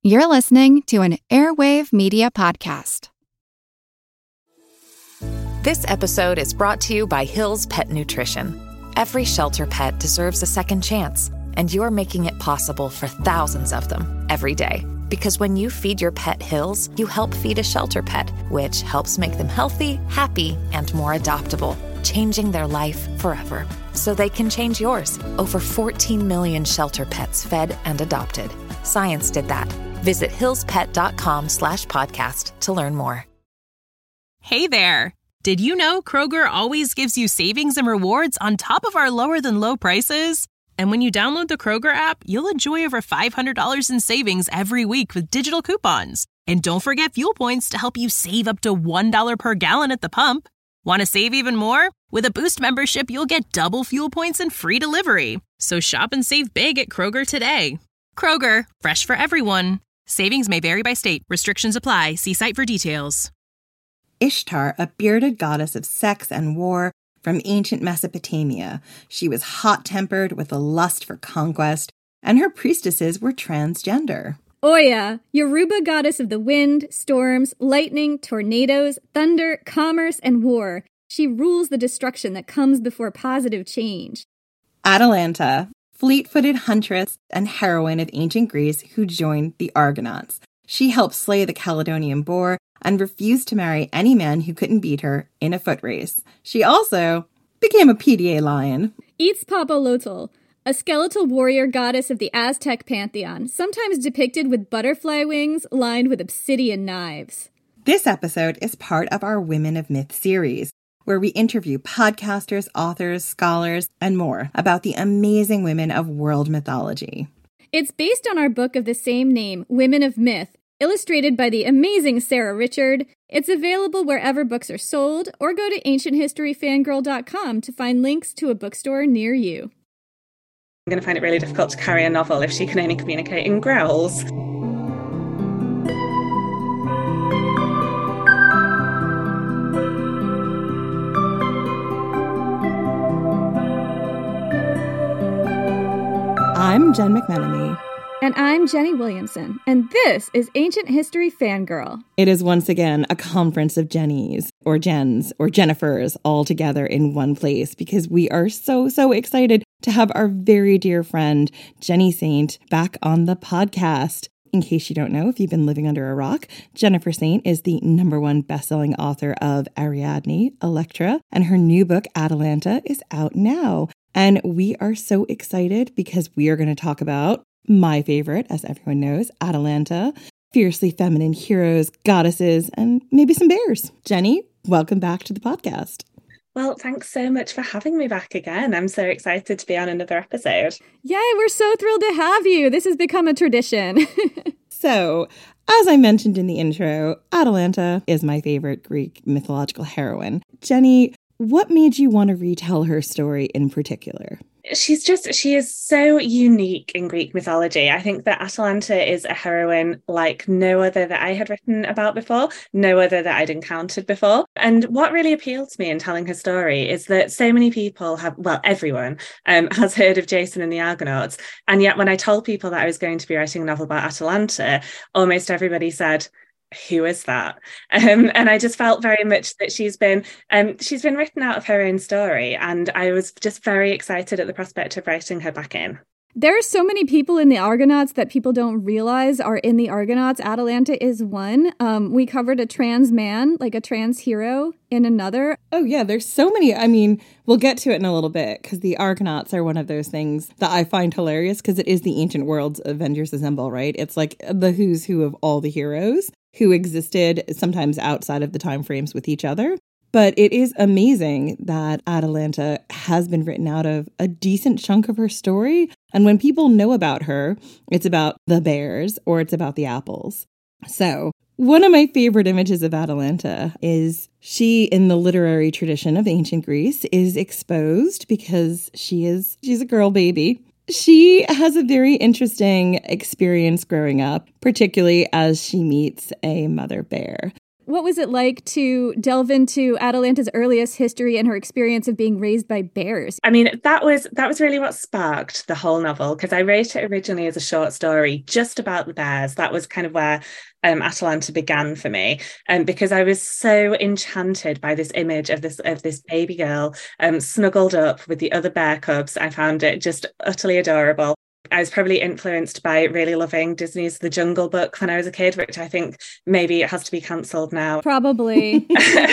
You're listening to an Airwave Media Podcast. This episode is brought to you by Hill's Pet Nutrition. Every shelter pet deserves a second chance, and you're making it possible for thousands of them every day. Because when you feed your pet Hill's, you help feed a shelter pet, which helps make them healthy, happy, and more adoptable, changing their life forever. So they can change yours. Over 14 million shelter pets fed and adopted. Science did that. Visit hillspet.com/podcast to learn more. Hey there! Did you know Kroger always gives you savings and rewards on top of our lower-than-low prices? And when you download the Kroger app, you'll enjoy over $500 in savings every week with digital coupons. And don't forget fuel points to help you save up to $1 per gallon at the pump. Want to save even more? With a Boost membership, you'll get double fuel points and free delivery. So shop and save big at Kroger today. Kroger, fresh for everyone. Savings may vary by state. Restrictions apply. See site for details. Ishtar, a bearded goddess of sex and war from ancient Mesopotamia. She was hot-tempered with a lust for conquest, and her priestesses were transgender. Oya, Yoruba goddess of the wind, storms, lightning, tornadoes, thunder, commerce, and war. She rules the destruction that comes before positive change. Atalanta, fleet-footed huntress and heroine of ancient Greece who joined the Argonauts. She helped slay the Caledonian boar and refused to marry any man who couldn't beat her in a foot race. She also became a PDA lion. Itzpapalotl, a skeletal warrior goddess of the Aztec pantheon, sometimes depicted with butterfly wings lined with obsidian knives. This episode is part of our Women of Myth series, where we interview podcasters, authors, scholars, and more about the amazing women of world mythology. It's based on our book of the same name, Women of Myth, illustrated by the amazing Sarah Richard. It's available wherever books are sold, or go to ancienthistoryfangirl.com to find links to a bookstore near you. I'm going to find it really difficult to carry a novel if she can only communicate in growls. I'm Jen McMenemy. And I'm Jenny Williamson, and this is Ancient History Fangirl. It is once again a conference of Jennies, or Jens, or Jennifers all together in one place because we are so excited to have our very dear friend, Jenny Saint, back on the podcast. In case you don't know, if you've been living under a rock, Jennifer Saint is the #1 best-selling author of Ariadne, Electra, and her new book, Atalanta, is out now. And we are so excited because we are going to talk about my favorite, as everyone knows, Atalanta, fiercely feminine heroes, goddesses, and maybe some bears. Jenny, welcome back to the podcast. Well, thanks so much for having me back again. I'm so excited to be on another episode. Yay, we're so thrilled to have you. This has become a tradition. So, as I mentioned in the intro, Atalanta is my favorite Greek mythological heroine. Jenny, what made you want to retell her story in particular? She is so unique in Greek mythology. I think that Atalanta is a heroine like no other that I had written about before, no other that I'd encountered before. And what really appealed to me in telling her story is that so many people have, well, everyone has heard of Jason and the Argonauts. And yet when I told people that I was going to be writing a novel about Atalanta, almost everybody said, who is that? And I just felt very much that she's been written out of her own story, and I was just very excited at the prospect of writing her back in. There are so many people in the Argonauts that people don't realize are in the Argonauts. Atalanta is one. We covered a trans man, like a trans hero, in another. Oh, yeah, there's so many. I mean, we'll get to it in a little bit because the Argonauts are one of those things that I find hilarious because it is the ancient world's Avengers Assemble, right? It's like the who's who of all the heroes who existed sometimes outside of the time frames with each other. But it is amazing that Atalanta has been written out of a decent chunk of her story. And when people know about her, it's about the bears or it's about the apples. So one of my favorite images of Atalanta is she, in the literary tradition of ancient Greece, is exposed because she's a girl baby. She has a very interesting experience growing up, particularly as she meets a mother bear. What was it like to delve into Atalanta's earliest history and her experience of being raised by bears? I mean, that was really what sparked the whole novel, because I wrote it originally as a short story just about the bears. That was kind of where Atalanta began for me, because I was so enchanted by this image of this baby girl snuggled up with the other bear cubs. I found it just utterly adorable. I was probably influenced by really loving Disney's The Jungle Book when I was a kid, which I think maybe it has to be cancelled now. Probably.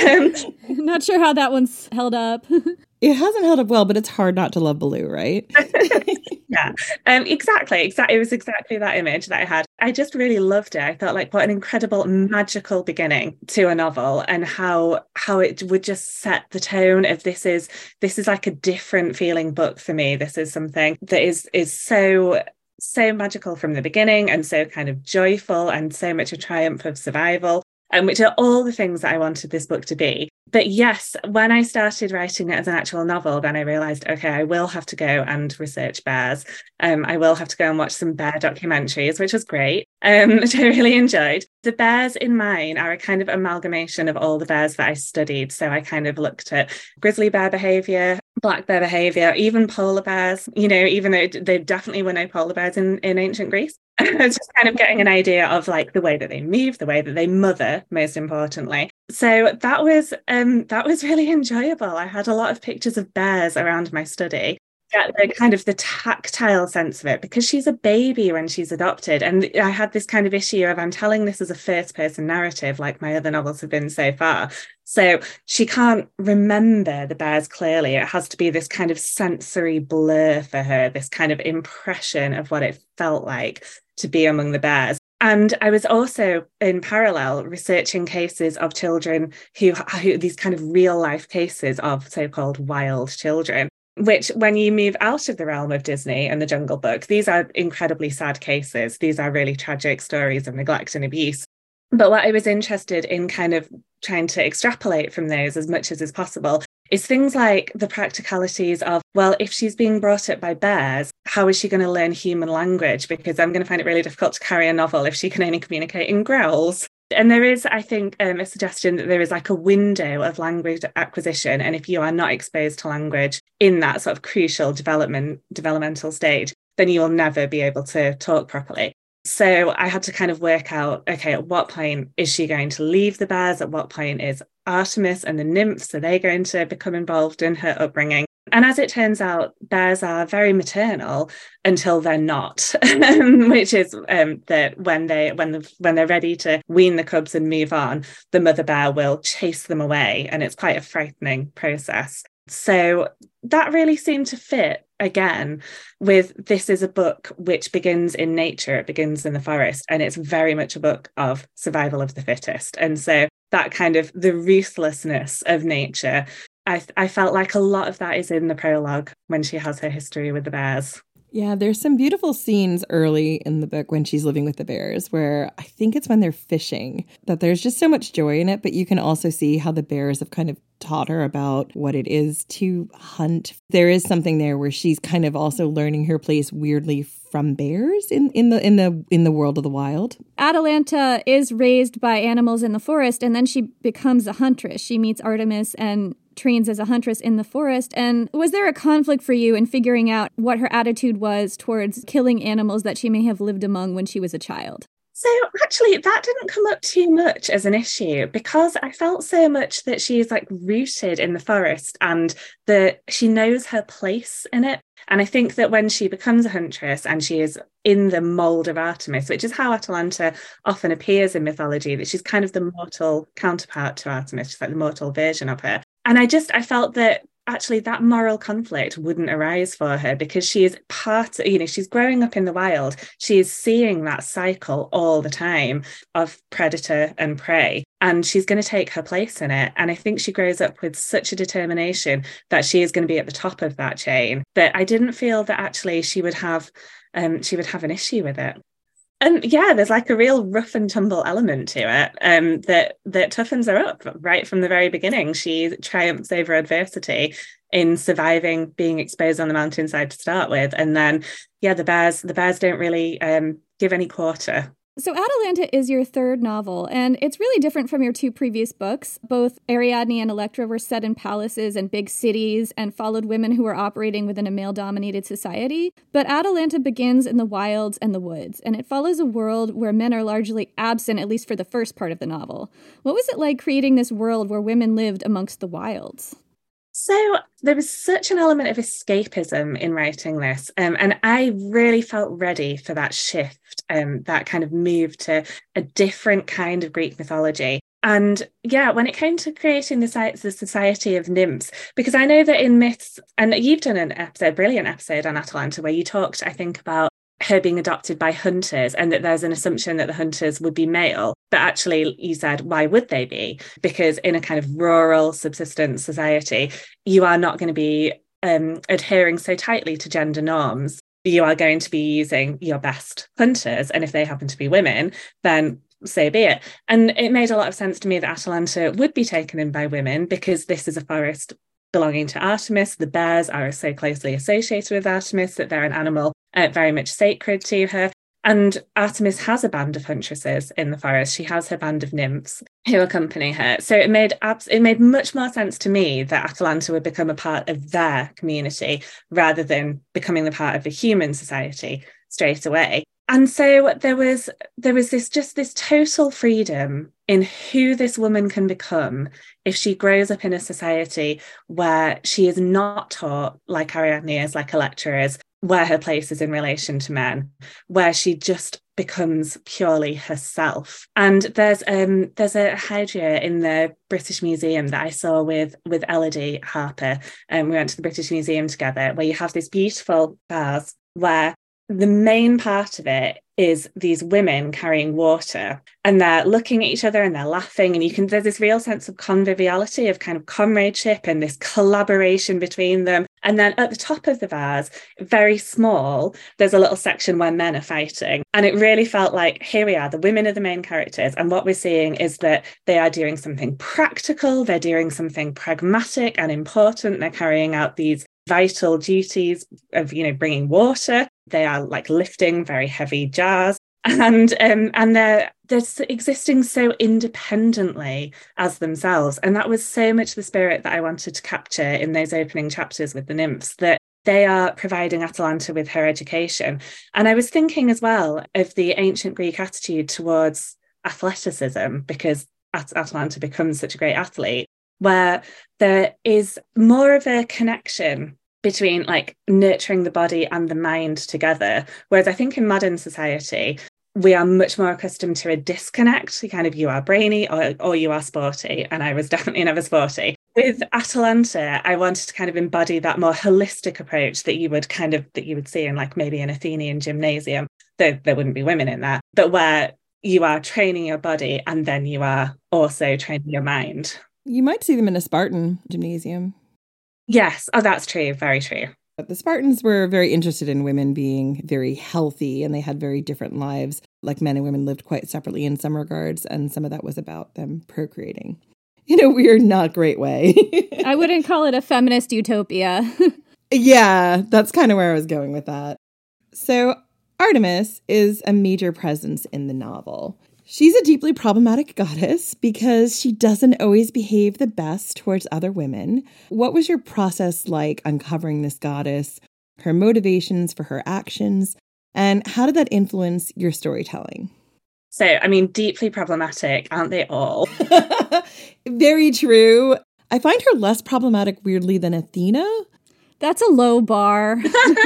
Not sure how that one's held up. It hasn't held up well, but it's hard not to love Baloo, right? Yeah, exactly. It was exactly that image that I had. I just really loved it. I felt like what an incredible magical beginning to a novel, and how it would just set the tone of this is like a different feeling book for me. This is something that is so magical from the beginning, and so kind of joyful, and so much a triumph of survival, and which are all the things that I wanted this book to be. But yes, when I started writing it as an actual novel, then I realised, okay, I will have to go and research bears. I will have to go and watch some bear documentaries, which was great, which I really enjoyed. The bears in mine are a kind of amalgamation of all the bears that I studied. So I kind of looked at grizzly bear behaviour, black bear behaviour, even polar bears, even though there definitely were no polar bears in ancient Greece. It's just kind of getting an idea of like the way that they move, the way that they mother, most importantly. So that was really enjoyable. I had a lot of pictures of bears around my study. Get the tactile sense of it, because she's a baby when she's adopted. And I had this kind of issue of, I'm telling this as a first person narrative, like my other novels have been so far. So she can't remember the bears clearly. It has to be this kind of sensory blur for her, this kind of impression of what it felt like to be among the bears. And I was also in parallel researching cases of children who these kind of real life cases of so-called wild children, which when you move out of the realm of Disney and the Jungle Book, these are incredibly sad cases. These are really tragic stories of neglect and abuse. But what I was interested in kind of trying to extrapolate from those as much as is possible is things like the practicalities of, well, if she's being brought up by bears, how is she going to learn human language? Because I'm going to find it really difficult to carry a novel if she can only communicate in growls. And there is, I think, a suggestion that there is like a window of language acquisition. And if you are not exposed to language in that sort of crucial developmental stage, then you will never be able to talk properly. So I had to kind of work out, okay, at what point is she going to leave the bears? At what point is Artemis and the nymphs, are they going to become involved in her upbringing? And as it turns out, bears are very maternal until they're not, which is that when they're ready to wean the cubs and move on, the mother bear will chase them away, and it's quite a frightening process. So that really seemed to fit again with, this is a book which begins in nature, it begins in the forest, and it's very much a book of survival of the fittest. And so that kind of the ruthlessness of nature, I felt like a lot of that is in the prologue when she has her history with the bears. Yeah, there's some beautiful scenes early in the book when she's living with the bears, where I think it's when they're fishing, that there's just so much joy in it. But you can also see how the bears have kind of taught her about what it is to hunt. There is something there where she's kind of also learning her place weirdly from bears in the world of the wild. Atalanta is raised by animals in the forest, and then she becomes a huntress. She meets Artemis and trains as a huntress in the forest. And was there a conflict for you in figuring out what her attitude was towards killing animals that she may have lived among when she was a child? So actually, that didn't come up too much as an issue, because I felt so much that she's like rooted in the forest and that she knows her place in it. And I think that when she becomes a huntress and she is in the mold of Artemis, which is how Atalanta often appears in mythology, that she's kind of the mortal counterpart to Artemis, she's like the mortal version of her. And I felt that actually that moral conflict wouldn't arise for her, because she is she's growing up in the wild. She is seeing that cycle all the time of predator and prey, and she's going to take her place in it. And I think she grows up with such a determination that she is going to be at the top of that chain, that I didn't feel that actually she would have an issue with it. And yeah, there's like a real rough and tumble element to it that toughens her up right from the very beginning. She triumphs over adversity in surviving being exposed on the mountainside to start with. And then, yeah, the bears don't really give any quarter. So Atalanta is your third novel, and it's really different from your two previous books. Both Ariadne and Electra were set in palaces and big cities and followed women who were operating within a male-dominated society. But Atalanta begins in the wilds and the woods, and it follows a world where men are largely absent, at least for the first part of the novel. What was it like creating this world where women lived amongst the wilds? So there was such an element of escapism in writing this, and I really felt ready for that shift, that kind of move to a different kind of Greek mythology. And yeah, when it came to creating the Society of Nymphs, because I know that in myths, and you've done a brilliant episode on Atalanta where you talked, I think, about her being adopted by hunters and that there's an assumption that the hunters would be male. But actually, you said, why would they be? Because in a kind of rural subsistence society, you are not going to be adhering so tightly to gender norms. You are going to be using your best hunters. And if they happen to be women, then so be it. And it made a lot of sense to me that Atalanta would be taken in by women because this is a forest belonging to Artemis. The bears are so closely associated with Artemis that they're an animal very much sacred to her. And Artemis has a band of huntresses in the forest. She has her band of nymphs who accompany her. So it made much more sense to me that Atalanta would become a part of their community rather than becoming the part of a human society straight away. And so there was this total freedom in who this woman can become if she grows up in a society where she is not taught, like Ariadne is, like Electra is, where her place is in relation to men, where she just becomes purely herself. And there's a Hydra in the British Museum that I saw with Elodie Harper, and we went to the British Museum together, where you have this beautiful vase where the main part of it is these women carrying water, and they're looking at each other and they're laughing, and there's this real sense of conviviality, of kind of comradeship and this collaboration between them. And then at the top of the vase, very small, there's a little section where men are fighting. And it really felt like, here we are, the women are the main characters. And what we're seeing is that they are doing something practical, they're doing something pragmatic and important. They're carrying out these vital duties of, bringing water. They are like lifting very heavy jars, and they're existing so independently as themselves. And that was so much the spirit that I wanted to capture in those opening chapters with the nymphs, that they are providing Atalanta with her education. And I was thinking as well of the ancient Greek attitude towards athleticism, because Atalanta becomes such a great athlete, where there is more of a connection between like nurturing the body and the mind together. Whereas I think in modern society, we are much more accustomed to a disconnect. You are brainy or you are sporty. And I was definitely never sporty. With Atalanta, I wanted to kind of embody that more holistic approach that you would see in like maybe an Athenian gymnasium, though there wouldn't be women in that, but where you are training your body and then you are also training your mind. You might see them in a Spartan gymnasium. Yes. Oh, that's true. Very true. But the Spartans were very interested in women being very healthy, and they had very different lives. Like men and women lived quite separately in some regards, and some of that was about them procreating in a weird, not great way. I wouldn't call it a feminist utopia. Yeah, that's kind of where I was going with that. So Artemis is a major presence in the novel. She's a deeply problematic goddess because she doesn't always behave the best towards other women. What was your process like uncovering this goddess, her motivations for her actions, and how did that influence your storytelling? So, deeply problematic, aren't they all? Very true. I find her less problematic, weirdly, than Athena. That's a low bar.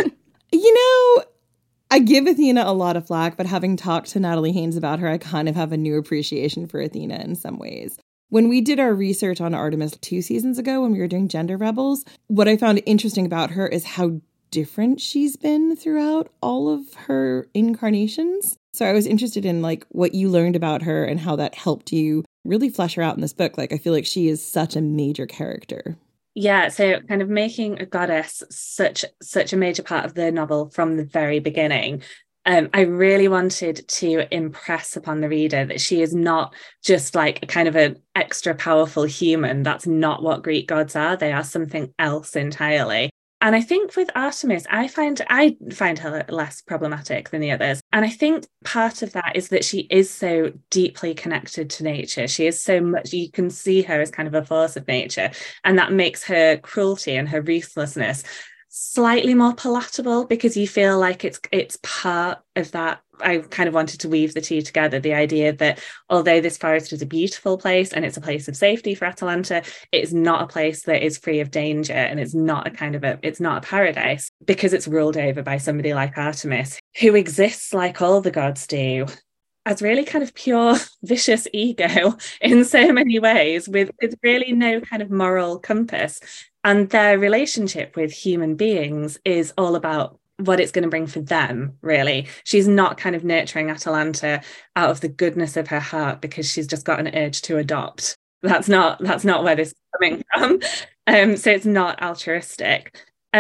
I give Athena a lot of flack, but having talked to Natalie Haynes about her, I kind of have a new appreciation for Athena in some ways. When we did our research on Artemis 2 seasons ago, when we were doing Gender Rebels, what I found interesting about her is how different she's been throughout all of her incarnations. So I was interested in what you learned about her and how that helped you really flesh her out in this book. I feel like she is such a major character. Yeah, so kind of making a goddess such a major part of the novel from the very beginning. I really wanted to impress upon the reader that she is not just like a kind of an extra powerful human. That's not what Greek gods are. They are something else entirely. And I think with Artemis, I find her less problematic than the others. And I think part of that is that she is so deeply connected to nature. She is so much, you can see her as kind of a force of nature. And that makes her cruelty and her ruthlessness slightly more palatable, because you feel like it's part of that. I kind of wanted to weave the two together, the idea that although this forest is a beautiful place and it's a place of safety for Atalanta, it is not a place that is free of danger, and it's not it's not a paradise, because it's ruled over by somebody like Artemis, who exists like all the gods do, as really kind of pure vicious ego in so many ways, with really no kind of moral compass. And their relationship with human beings is all about what it's going to bring for them, really. She's not kind of nurturing Atalanta out of the goodness of her heart because she's just got an urge to adopt. That's not where this is coming from. So it's not altruistic.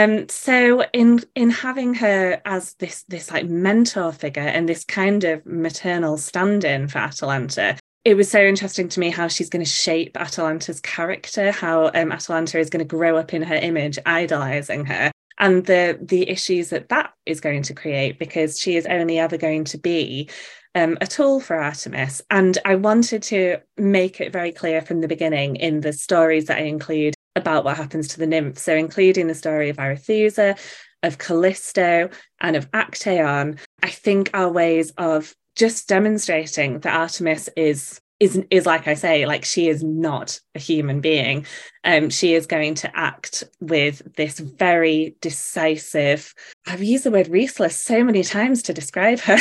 So in having her as this like mentor figure and this kind of maternal stand-in for Atalanta, it was so interesting to me how she's going to shape Atalanta's character, how Atalanta is going to grow up in her image, idolizing her, and the issues that is going to create, because she is only ever going to be a tool for Artemis. And I wanted to make it very clear from the beginning in the stories that I include about what happens to the nymphs. So including the story of Arethusa, of Callisto, and of Actaeon, I think are ways of just demonstrating that Artemis is like I say, like, she is not a human being. She is going to act with this very decisive, I've used the word ruthless so many times to describe her,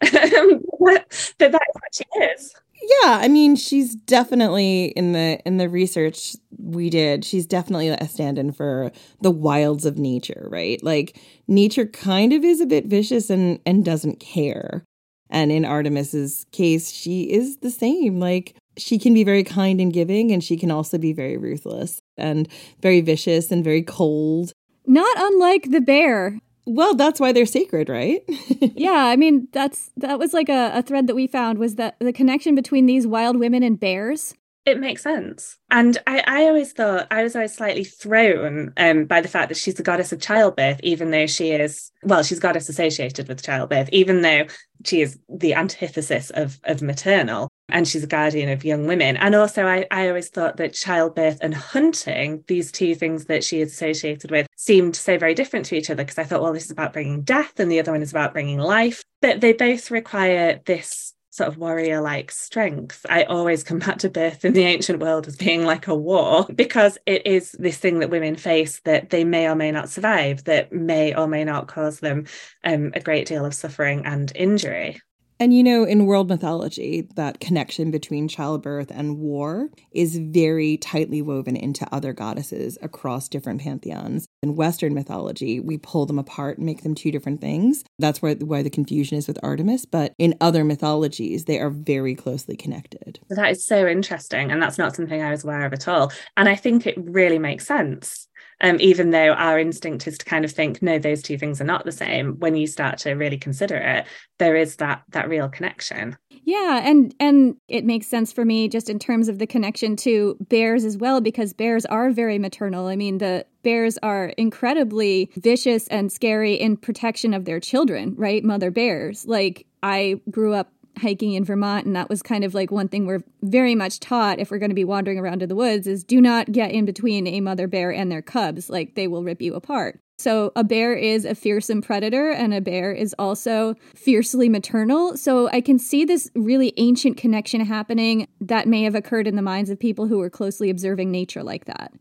but that's what she is. Yeah, I mean, she's definitely in the research we did, she's definitely a stand-in for the wilds of nature, right? Like, nature kind of is a bit vicious and doesn't care. And in Artemis's case, she is the same. Like, she can be very kind and giving, and she can also be very ruthless and very vicious and very cold. Not unlike the bear. Well, that's why they're sacred, right? Yeah, I mean, that was like a thread that we found, was that the connection between these wild women and bears. It makes sense. And I always thought, I was always slightly thrown by the fact that she's the goddess of childbirth, even though she's goddess associated with childbirth, even though she is the antithesis of maternal, and she's a guardian of young women. And also, I always thought that childbirth and hunting, these two things that she is associated with, seemed so very different to each other, because I thought, well, this is about bringing death and the other one is about bringing life. But they both require this sort of warrior-like strength. I always come back to birth in the ancient world as being like a war, because it is this thing that women face that they may or may not survive, that may or may not cause them a great deal of suffering and injury. And, you know, in world mythology, that connection between childbirth and war is very tightly woven into other goddesses across different pantheons. In Western mythology, we pull them apart and make them two different things. That's why the confusion is with Artemis. But in other mythologies, they are very closely connected. That is so interesting. And that's not something I was aware of at all. And I think it really makes sense. Even though our instinct is to kind of think, no, those two things are not the same. When you start to really consider it, there is that real connection. Yeah, and it makes sense for me just in terms of the connection to bears as well, because bears are very maternal. I mean, the bears are incredibly vicious and scary in protection of their children, right? Mother bears. Like, I grew up hiking in Vermont, and that was kind of like one thing we're very much taught if we're going to be wandering around in the woods is do not get in between a mother bear and their cubs. Like, they will rip you apart. So a bear is a fearsome predator, and a bear is also fiercely maternal. So I can see this really ancient connection happening that may have occurred in the minds of people who were closely observing nature like that.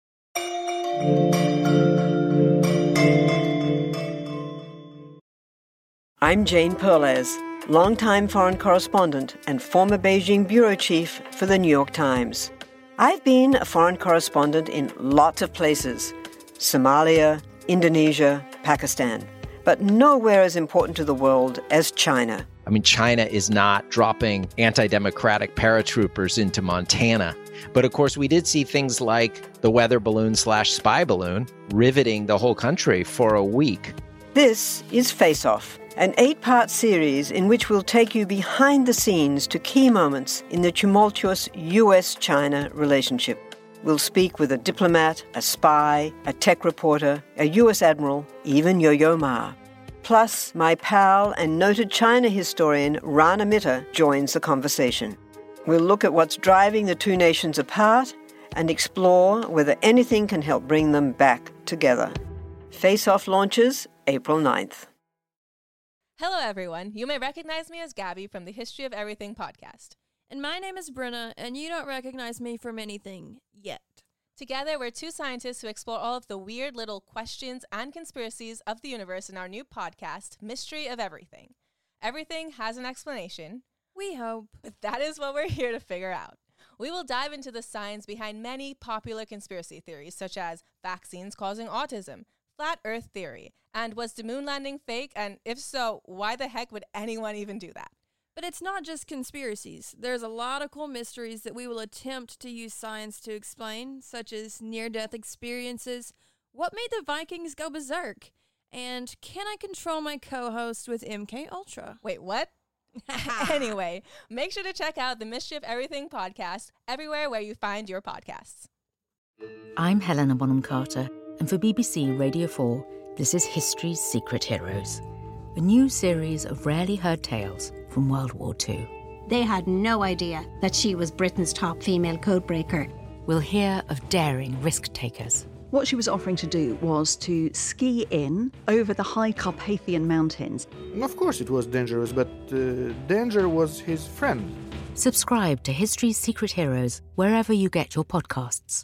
I'm Jane Perlez, longtime foreign correspondent and former Beijing bureau chief for the New York Times. I've been a foreign correspondent in lots of places: Somalia, Indonesia, Pakistan, but nowhere as important to the world as China. I mean, China is not dropping anti-democratic paratroopers into Montana. But of course, we did see things like the weather balloon/spy balloon riveting the whole country for a week. This is Face Off, an 8-part series in which we'll take you behind the scenes to key moments in the tumultuous US-China relationship. We'll speak with a diplomat, a spy, a tech reporter, a U.S. admiral, even Yo-Yo Ma. Plus, my pal and noted China historian Rana Mitter joins the conversation. We'll look at what's driving the two nations apart and explore whether anything can help bring them back together. Face Off launches April 9th. Hello, everyone. You may recognize me as Gabby from the History of Everything podcast. And my name is Brenna, and you don't recognize me from anything yet. Together, we're two scientists who explore all of the weird little questions and conspiracies of the universe in our new podcast, Mystery of Everything. Everything has an explanation. We hope. But that is what we're here to figure out. We will dive into the science behind many popular conspiracy theories, such as vaccines causing autism, flat Earth theory, and was the moon landing fake? And if so, why the heck would anyone even do that? But it's not just conspiracies. There's a lot of cool mysteries that we will attempt to use science to explain, such as near-death experiences, what made the Vikings go berserk, and can I control my co-host with MK Ultra? Wait, what? Anyway, make sure to check out the Mystery of Everything podcast everywhere where you find your podcasts. I'm Helena Bonham Carter, and for BBC Radio 4, this is History's Secret Heroes, a new series of rarely heard tales from World War II. They had no idea that she was Britain's top female codebreaker. We'll hear of daring risk-takers. What she was offering to do was to ski in over the high Carpathian Mountains. Of course it was dangerous, but danger was his friend. Subscribe to History's Secret Heroes wherever you get your podcasts.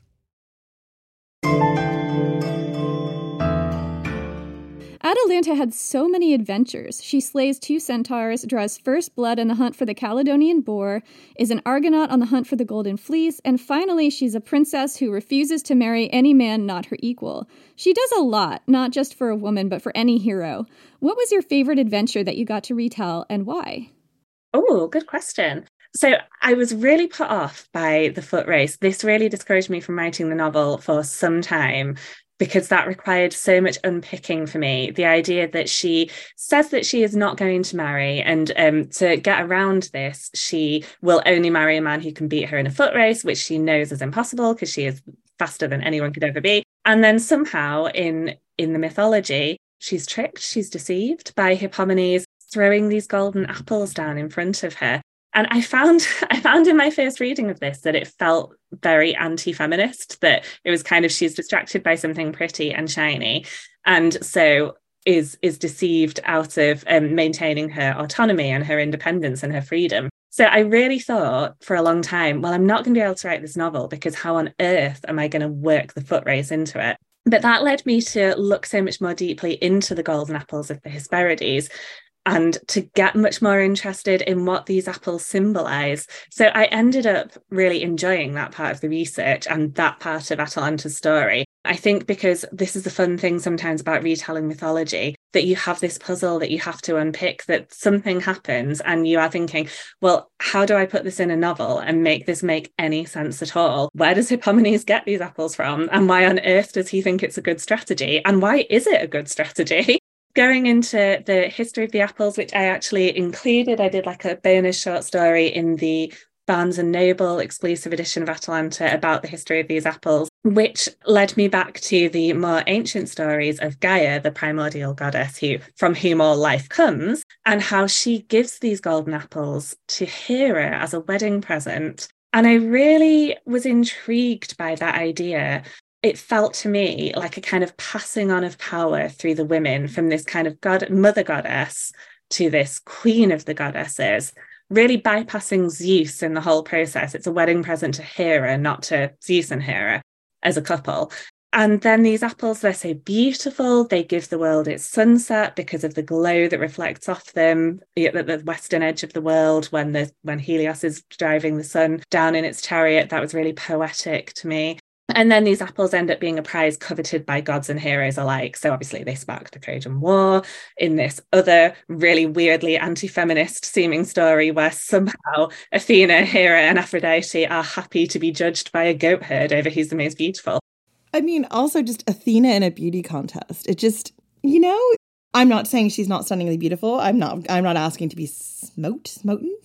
Atalanta had so many adventures. She slays 2 centaurs, draws first blood in the hunt for the Caledonian boar, is an Argonaut on the hunt for the Golden Fleece, and finally she's a princess who refuses to marry any man not her equal. She does a lot, not just for a woman, but for any hero. What was your favorite adventure that you got to retell, and why? Oh, good question. So I was really put off by the foot race. This really discouraged me from writing the novel for some time, because that required so much unpicking for me. The idea that she says that she is not going to marry, and to get around this, she will only marry a man who can beat her in a foot race, which she knows is impossible because she is faster than anyone could ever be. And then somehow in the mythology, she's tricked, she's deceived by Hippomenes throwing these golden apples down in front of her. And I found in my first reading of this that it felt very anti-feminist, that it was kind of, she's distracted by something pretty and shiny, and so is deceived out of maintaining her autonomy and her independence and her freedom. So I really thought for a long time, well, I'm not going to be able to write this novel because how on earth am I going to work the foot race into it? But that led me to look so much more deeply into the golden apples of the Hesperides, and to get much more interested in what these apples symbolize. So I ended up really enjoying that part of the research and that part of Atalanta's story. I think because this is the fun thing sometimes about retelling mythology, that you have this puzzle that you have to unpick, that something happens and you are thinking, well, how do I put this in a novel and make this make any sense at all? Where does Hippomenes get these apples from? And why on earth does he think it's a good strategy? And why is it a good strategy? Going into the history of the apples, which I actually included, I did like a bonus short story in the Barnes & Noble exclusive edition of Atalanta about the history of these apples, which led me back to the more ancient stories of Gaia, the primordial goddess from whom all life comes, and how she gives these golden apples to Hera as a wedding present. And I really was intrigued by that idea. It felt to me like a kind of passing on of power through the women from this kind of mother goddess to this queen of the goddesses, really bypassing Zeus in the whole process. It's a wedding present to Hera, not to Zeus and Hera as a couple. And then these apples, they're so beautiful. They give the world its sunset because of the glow that reflects off them at the western edge of the world when Helios is driving the sun down in its chariot. That was really poetic to me. And then these apples end up being a prize coveted by gods and heroes alike. So obviously they sparked the Trojan War in this other really weirdly anti-feminist seeming story where somehow Athena, Hera and Aphrodite are happy to be judged by a goat herd over who's the most beautiful. I mean, also just Athena in a beauty contest. It just, I'm not saying she's not stunningly beautiful. I'm not asking to be smitten.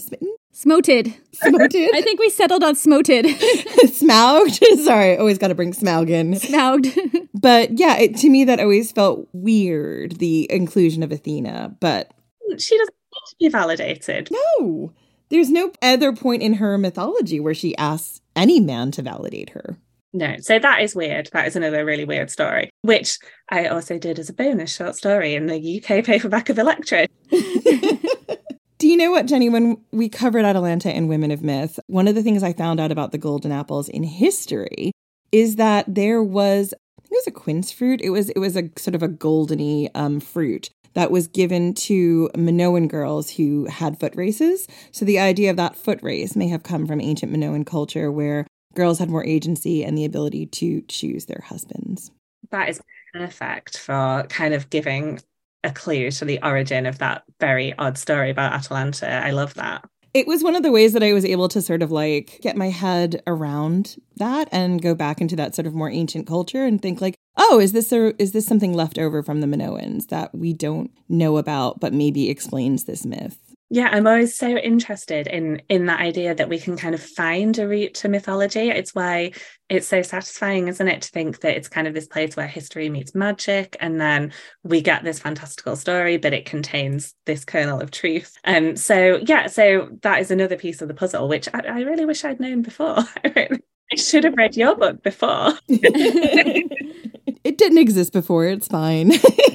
Smoted. Smoted? I think we settled on smoted. Smauged? Sorry, always got to bring Smaug in. Smauged. But yeah, to me that always felt weird, the inclusion of Athena, but... She doesn't need to be validated. No! There's no other point in her mythology where she asks any man to validate her. No, so that is weird. That is another really weird story, which I also did as a bonus short story in the UK paperback of Electra. Do you know what, Jenny, when we covered Atalanta in Women of Myth, one of the things I found out about the golden apples in history is that there was, I think it was a quince fruit. It was a sort of a goldeny fruit that was given to Minoan girls who had foot races. So the idea of that foot race may have come from ancient Minoan culture where girls had more agency and the ability to choose their husbands. That is perfect for kind of giving a clue to the origin of that very odd story about Atalanta. I love that. It was one of the ways that I was able to sort of like get my head around that and go back into that sort of more ancient culture and think like, oh, is this something left over from the Minoans that we don't know about, but maybe explains this myth? Yeah, I'm always so interested in that idea that we can kind of find a route to mythology. It's why it's so satisfying, isn't it, to think that it's kind of this place where history meets magic, and then we get this fantastical story, but it contains this kernel of truth. So that is another piece of the puzzle, which I really wish I'd known before. I should have read your book before. It didn't exist before. It's fine.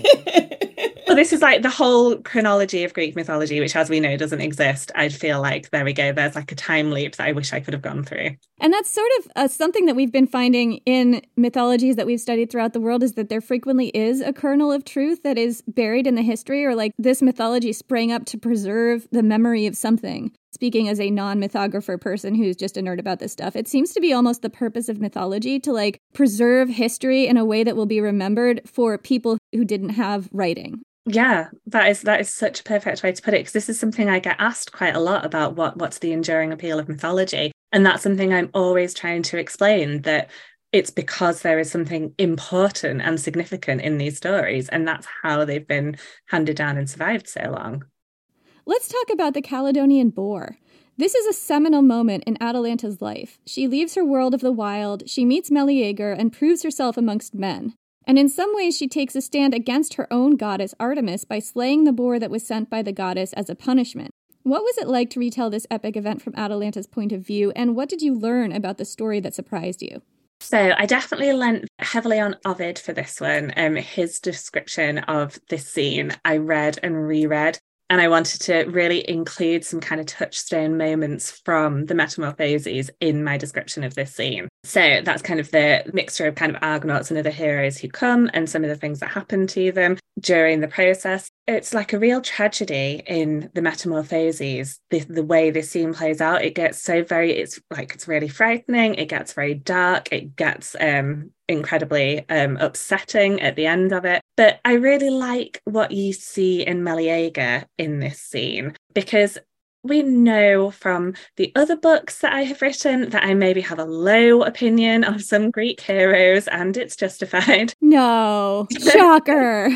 Well, this is like the whole chronology of Greek mythology, which, as we know, doesn't exist. I'd feel like, there we go, there's like a time leap that I wish I could have gone through. And that's sort of something that we've been finding in mythologies that we've studied throughout the world, is that there frequently is a kernel of truth that is buried in the history, or like this mythology sprang up to preserve the memory of something. Speaking as a non-mythographer person who's just a nerd about this stuff, it seems to be almost the purpose of mythology to like preserve history in a way that will be remembered for people who didn't have writing. Yeah, that is such a perfect way to put it, because this is something I get asked quite a lot about, what's the enduring appeal of mythology. And that's something I'm always trying to explain, that it's because there is something important and significant in these stories, and that's how they've been handed down and survived so long. Let's talk about the Caledonian Boar. This is a seminal moment in Atalanta's life. She leaves her world of the wild, she meets Meleager, and proves herself amongst men. And in some ways, she takes a stand against her own goddess Artemis by slaying the boar that was sent by the goddess as a punishment. What was it like to retell this epic event from Atalanta's point of view, and what did you learn about the story that surprised you? So I definitely lent heavily on Ovid for this one. His description of this scene, I read and reread. And I wanted to really include some kind of touchstone moments from the Metamorphoses in my description of this scene. So that's kind of the mixture of kind of Argonauts and other heroes who come, and some of the things that happen to them during the process. It's like a real tragedy in the Metamorphoses, the way this scene plays out. It gets it's really frightening. It gets very dark. It gets incredibly upsetting at the end of it. But I really like what you see in Meleager in this scene, because we know from the other books that I have written that I maybe have a low opinion of some Greek heroes, and it's justified. No. Shocker.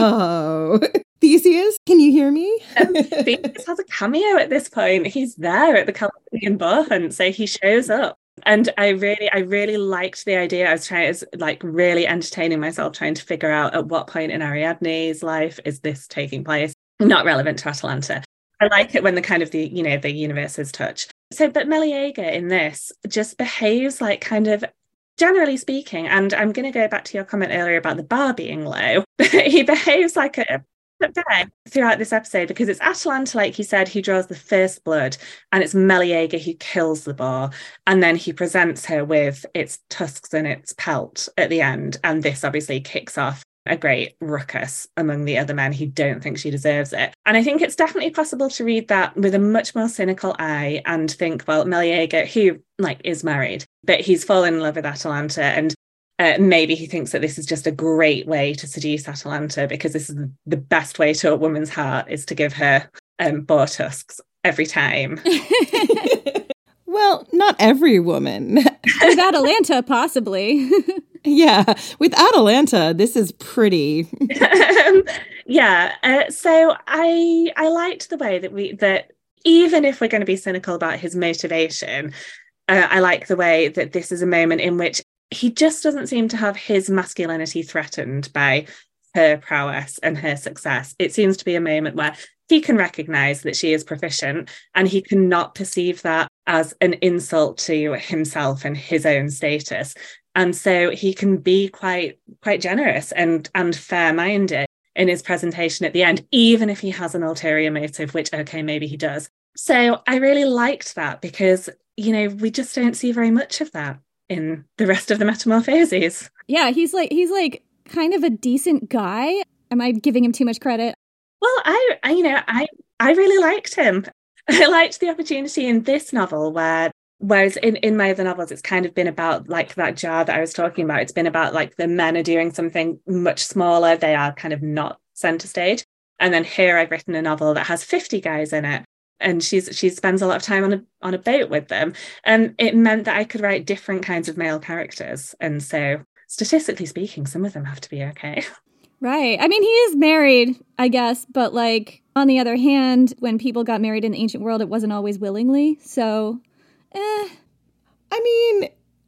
No. Theseus, can you hear me? Theseus has a cameo at this point. He's there at the Caledonian Boar Hunt, so he shows up. And I really liked the idea. I was really entertaining myself trying to figure out at what point in Ariadne's life is this taking place. Not relevant to Atalanta. I like it when the kind of the universes touch. So, but Meleager in this just behaves like, kind of, generally speaking, and I'm going to go back to your comment earlier about the bar being low, but he behaves like a guy throughout this episode, because it's Atalanta, like you said, who draws the first blood, and it's Meleager who kills the boar, and then he presents her with its tusks and its pelt at the end, and this obviously kicks off a great ruckus among the other men who don't think she deserves it. And I think it's definitely possible to read that with a much more cynical eye and think, well, Meleager, who is married, but he's fallen in love with Atalanta, and maybe he thinks that this is just a great way to seduce Atalanta, because this is the best way to a woman's heart, is to give her boar tusks every time. Well, not every woman. With Atalanta, possibly. Yeah, with Atalanta, this is pretty. So I liked the way that even if we're going to be cynical about his motivation, I like the way that this is a moment in which he just doesn't seem to have his masculinity threatened by her prowess and her success. It seems to be a moment where he can recognize that she is proficient, and he cannot perceive that as an insult to himself and his own status. And so he can be quite generous and fair-minded in his presentation at the end, even if he has an ulterior motive, which, okay, maybe he does. So I really liked that because, you know, we just don't see very much of that in the rest of the Metamorphoses. Yeah, he's like kind of a decent guy. Am I giving him too much credit? Well, I really liked him. I liked the opportunity in this novel whereas in my other novels, it's kind of been about like that jar that I was talking about. It's been about like the men are doing something much smaller. They are kind of not center stage. And then here I've written a novel that has 50 guys in it. And she spends a lot of time on a boat with them. And it meant that I could write different kinds of male characters. And so statistically speaking, some of them have to be okay. Right. I mean, he is married, I guess. But like, on the other hand, when people got married in the ancient world, it wasn't always willingly. So, I mean,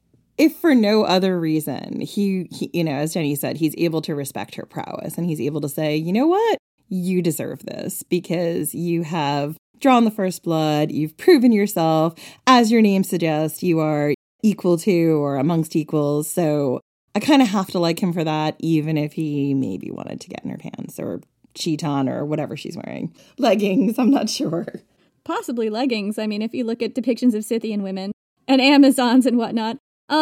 if for no other reason, he, you know, as Jenny said, he's able to respect her prowess. And he's able to say, you know what? You deserve this because you have drawn the first blood, you've proven yourself, as your name suggests, you are equal to or amongst equals. So I kind of have to like him for that, even if he maybe wanted to get in her pants or cheat on or whatever she's wearing. Leggings, I'm not sure. Possibly leggings. I mean, if you look at depictions of Scythian women and Amazons and whatnot.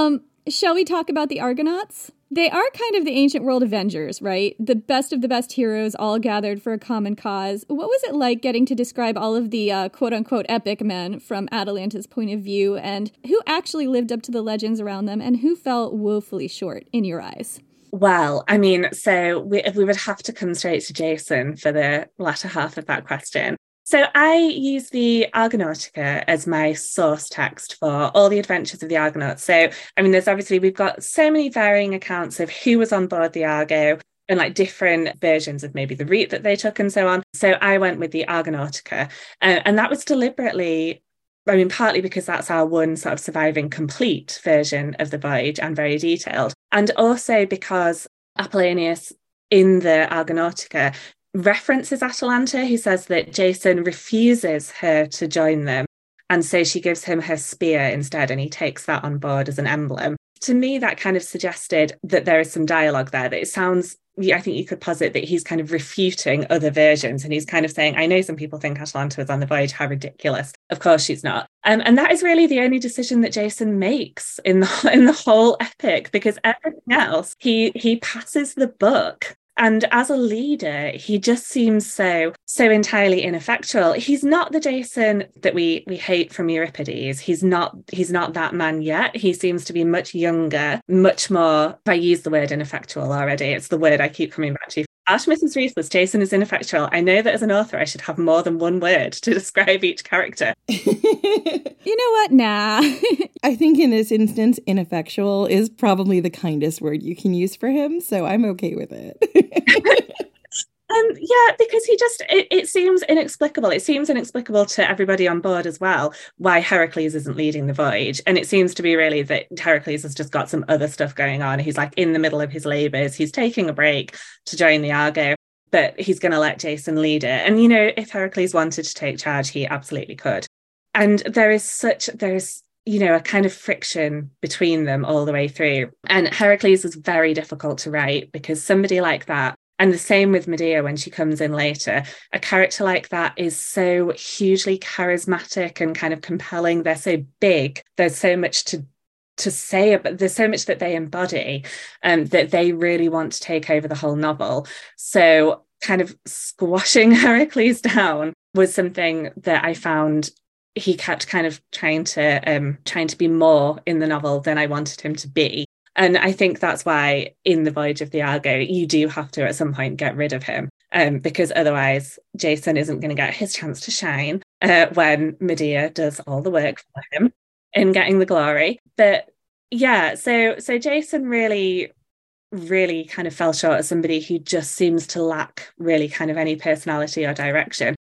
Shall we talk about the Argonauts? They are kind of the ancient world Avengers, right? The best of the best heroes all gathered for a common cause. What was it like getting to describe all of the quote-unquote epic men from Atalanta's point of view, and who actually lived up to the legends around them, and who fell woefully short in your eyes? Well, I mean, so we would have to come straight to Jason for the latter half of that question. So I use the Argonautica as my source text for all the adventures of the Argonauts. So, I mean, we've got so many varying accounts of who was on board the Argo and like different versions of maybe the route that they took and so on. So I went with the Argonautica. And that was deliberately, I mean, partly because that's our one sort of surviving complete version of the voyage and very detailed. And also because Apollonius in the Argonautica references Atalanta. He says that Jason refuses her to join them, and so she gives him her spear instead, and he takes that on board as an emblem. To me, that kind of suggested that there is some dialogue there, that it sounds, I think you could posit that he's kind of refuting other versions, and he's kind of saying, I know some people think Atalanta was on the voyage, how ridiculous. Of course she's not. And that is really the only decision that Jason makes in the whole epic, because everything else, he passes the buck. And as a leader, he just seems so entirely ineffectual. He's not the Jason that we hate from Euripides. He's not that man yet. He seems to be much younger, much more, if I use the word ineffectual already, it's the word I keep coming back to. Artemis is ruthless, Jason is ineffectual. I know that as an author, I should have more than one word to describe each character. You know what? Nah. I think in this instance, ineffectual is probably the kindest word you can use for him, so I'm okay with it. Yeah, because it seems inexplicable. It seems inexplicable to everybody on board as well, why Heracles isn't leading the voyage. And it seems to be really that Heracles has just got some other stuff going on. He's like in the middle of his labours. He's taking a break to join the Argo, but he's going to let Jason lead it. And, you know, if Heracles wanted to take charge, he absolutely could. And there's you know, a kind of friction between them all the way through. And Heracles is very difficult to write because somebody like that, and the same with Medea when she comes in later, a character like that is so hugely charismatic and kind of compelling. They're so big. There's so much to say, but there's so much that they embody that they really want to take over the whole novel. So kind of squashing Heracles down was something that I found he kept kind of trying to be more in the novel than I wanted him to be. And I think that's why in the Voyage of the Argo, you do have to at some point get rid of him, because otherwise Jason isn't going to get his chance to shine when Medea does all the work for him in getting the glory. But yeah, so Jason really kind of fell short as somebody who just seems to lack really kind of any personality or direction.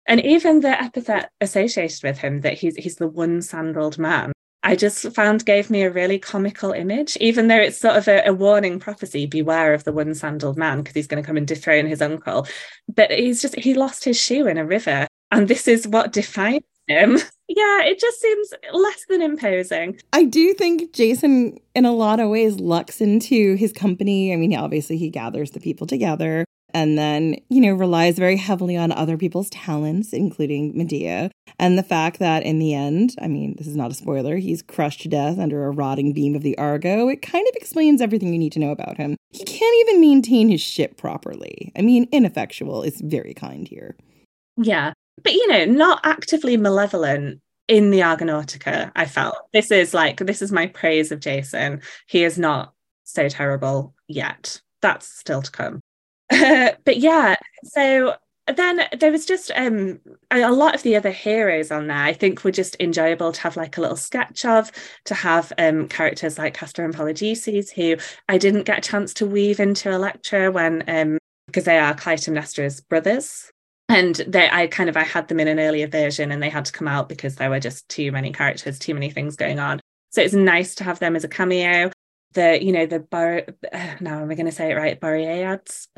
And even the epithet associated with him, that he's the one-sandaled man, I just found gave me a really comical image, even though it's sort of a warning prophecy, beware of the one-sandaled man, because he's going to come and dethrone his uncle. But he lost his shoe in a river, and this is what defines him. Yeah, it just seems less than imposing. I do think Jason, in a lot of ways, lucks into his company. I mean, obviously he gathers the people together and then, relies very heavily on other people's talents, including Medea. And the fact that in the end, I mean, this is not a spoiler, he's crushed to death under a rotting beam of the Argo. It kind of explains everything you need to know about him. He can't even maintain his ship properly. I mean, ineffectual is very kind here. Yeah. But, not actively malevolent in the Argonautica, I felt. This is my praise of Jason. He is not so terrible yet. That's still to come. But yeah, so then there was just a lot of the other heroes on there, I think, were just enjoyable to have like a little sketch of, to have characters like Castor and Polygeces, who I didn't get a chance to weave into Electra because they are Clytemnestra's brothers. And I had them in an earlier version, and they had to come out because there were just too many characters, too many things going on. So it's nice to have them as a cameo. Now am I going to say it right? Boreads,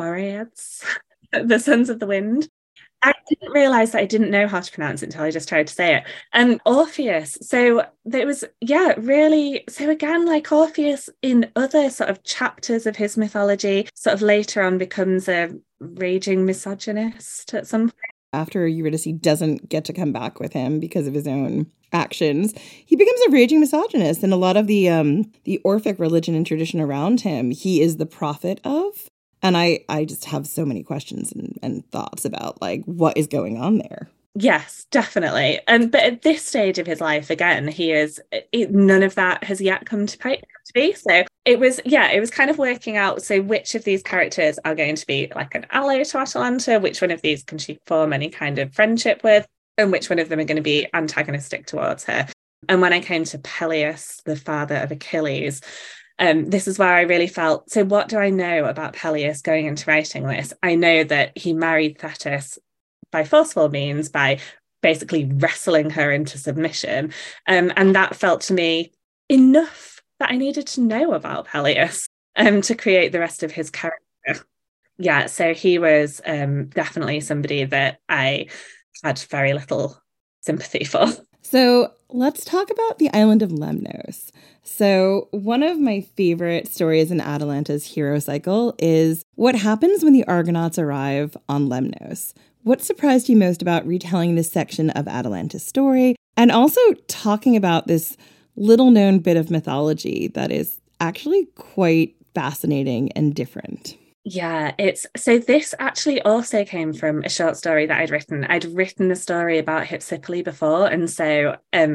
the Sons of the Wind. I didn't realise that I didn't know how to pronounce it until I just tried to say it. And Orpheus. So there was, really. So again, like Orpheus in other sort of chapters of his mythology, sort of later on becomes a raging misogynist at some point. After Eurydice doesn't get to come back with him because of his own actions, he becomes a raging misogynist. And a lot of the Orphic religion and tradition around him, he is the prophet of. And I just have so many questions and thoughts about like what is going on there. Yes, definitely. But at this stage of his life, again, none of that has yet come to be. So it was kind of working out. So which of these characters are going to be like an ally to Atalanta? Which one of these can she form any kind of friendship with? And which one of them are going to be antagonistic towards her? And when I came to Peleus, the father of Achilles, this is where I really felt, so what do I know about Peleus going into writing this? I know that he married Thetis by forceful means, by basically wrestling her into submission. And that felt to me enough that I needed to know about Peleus to create the rest of his character. Yeah, so he was definitely somebody that I had very little sympathy for. So let's talk about the island of Lemnos. So one of my favorite stories in Atalanta's hero cycle is what happens when the Argonauts arrive on Lemnos. What surprised you most about retelling this section of Atalanta's story, and also talking about this little-known bit of mythology that is actually quite fascinating and different? Yeah, so this actually also came from a short story that I'd written. I'd written the story about Hypsipyle before, and so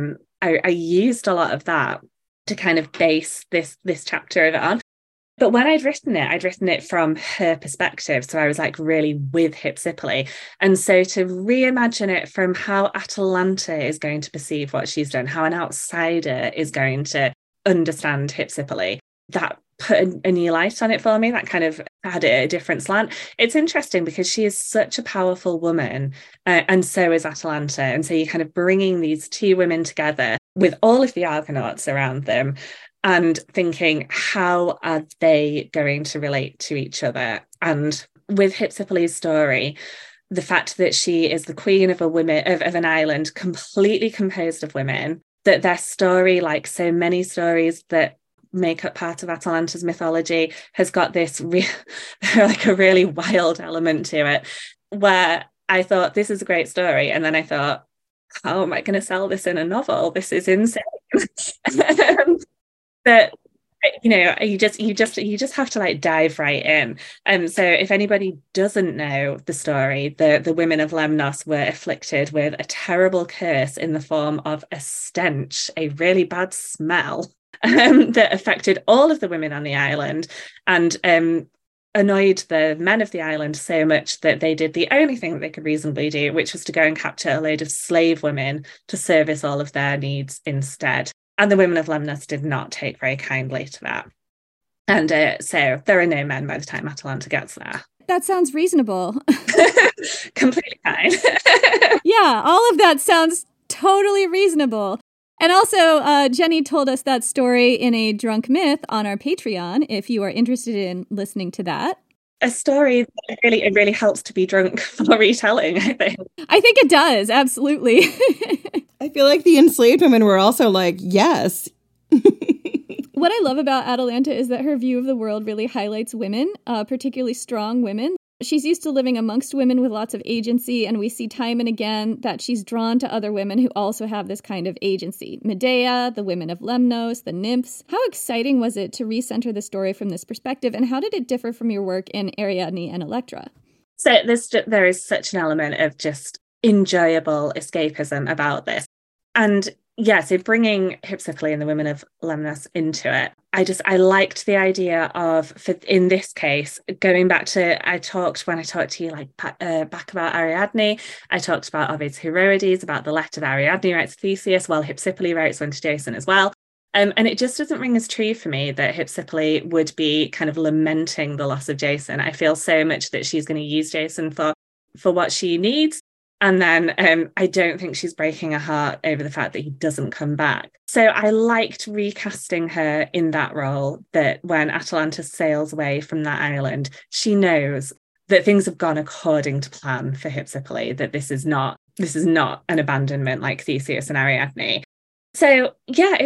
I used a lot of that to kind of base this chapter of it on. But when I'd written it from her perspective. So I was like really with Hypsipyle. And so to reimagine it from how Atalanta is going to perceive what she's done, how an outsider is going to understand Hypsipyle, that put a new light on it for me. That kind of had a different slant. It's interesting because she is such a powerful woman, and so is Atalanta. And so you're kind of bringing these two women together with all of the Argonauts around them and thinking, how are they going to relate to each other? And with Hypsipyle's story, the fact that she is the queen of of an island completely composed of women, that their story, like so many stories that make up part of Atalanta's mythology, has got this like a really wild element to it, where I thought, this is a great story. And then I thought, how am I going to sell this in a novel? This is insane. But you just have to like dive right in. So if anybody doesn't know the story, the women of Lemnos were afflicted with a terrible curse in the form of a stench, a really bad smell that affected all of the women on the island, and annoyed the men of the island so much that they did the only thing that they could reasonably do, which was to go and capture a load of slave women to service all of their needs instead. And the women of Lemnos did not take very kindly to that. And so there are no men by the time Atalanta gets there. That sounds reasonable. Completely fine. Yeah, all of that sounds totally reasonable. And also, Jenny told us that story in a Drunk Myth on our Patreon, if you are interested in listening to that. A story that it really helps to be drunk for retelling, I think. I think it does, absolutely. I feel like the enslaved women were also like, yes. What I love about Atalanta is that her view of the world really highlights women, particularly strong women. She's used to living amongst women with lots of agency, and we see time and again that she's drawn to other women who also have this kind of agency. Medea, the women of Lemnos, the nymphs. How exciting was it to recenter the story from this perspective, and how did it differ from your work in Ariadne and Electra? So there is such an element of just enjoyable escapism about this. And yeah, so bringing Hypsipyle and the women of Lemnos into it, I liked the idea of, in this case, going back to, when I talked to you back about Ariadne, I talked about Ovid's Heroides, about the letter that Ariadne writes to Theseus, while Hypsipyle writes one to Jason as well. And it just doesn't ring as true for me that Hypsipyle would be kind of lamenting the loss of Jason. I feel so much that she's going to use Jason for what she needs. And then I don't think she's breaking her heart over the fact that he doesn't come back. So I liked recasting her in that role, that when Atalanta sails away from that island, she knows that things have gone according to plan for Hypsipyle, that this is not an abandonment like Theseus and Ariadne. So yeah,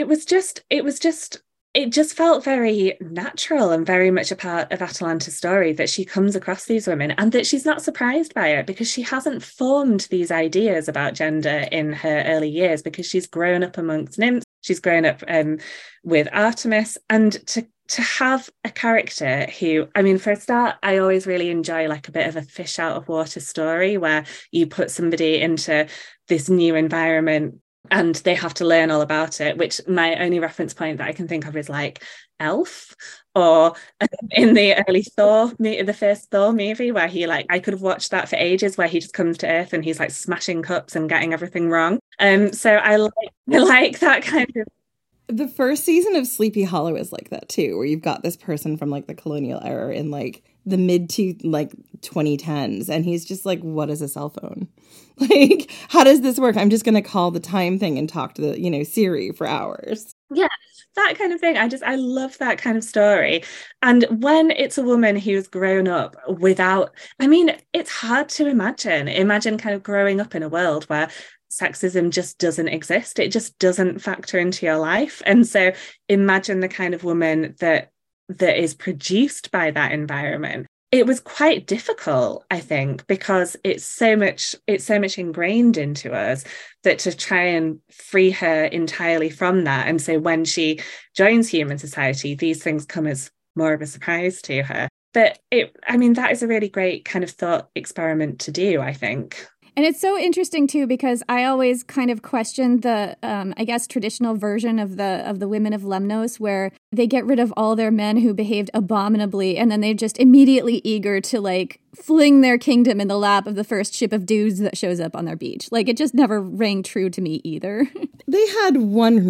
it just felt very natural and very much a part of Atalanta's story that she comes across these women and that she's not surprised by it, because she hasn't formed these ideas about gender in her early years, because she's grown up amongst nymphs, she's grown up with Artemis, and to have a character who, I mean, for a start, I always really enjoy like a bit of a fish out of water story where you put somebody into this new environment and they have to learn all about it, which my only reference point that I can think of is like Elf, or in the early the first Thor movie, where I could have watched that for ages, where he just comes to Earth and he's like smashing cups and getting everything wrong. So I like that kind of. The first season of Sleepy Hollow is like that too, where you've got this person from like the colonial era in like the mid to like 2010s, and he's just like, what is a cell phone? Like, how does this work? I'm just going to call the time thing and talk to the, Siri for hours. Yeah, that kind of thing. I love that kind of story. And when it's a woman who's grown up without, it's hard to imagine kind of growing up in a world where sexism just doesn't exist. It just doesn't factor into your life. And so imagine the kind of woman that is produced by that environment. It was quite difficult, I think, because it's so much ingrained into us that to try and free her entirely from that. And so when she joins human society, these things come as more of a surprise to her. But that is a really great kind of thought experiment to do, I think. And it's so interesting, too, because I always kind of question the, traditional version of the women of Lemnos, where they get rid of all their men who behaved abominably, and then they're just immediately eager to, like, fling their kingdom in the lap of the first ship of dudes that shows up on their beach. Like, it just never rang true to me either. They had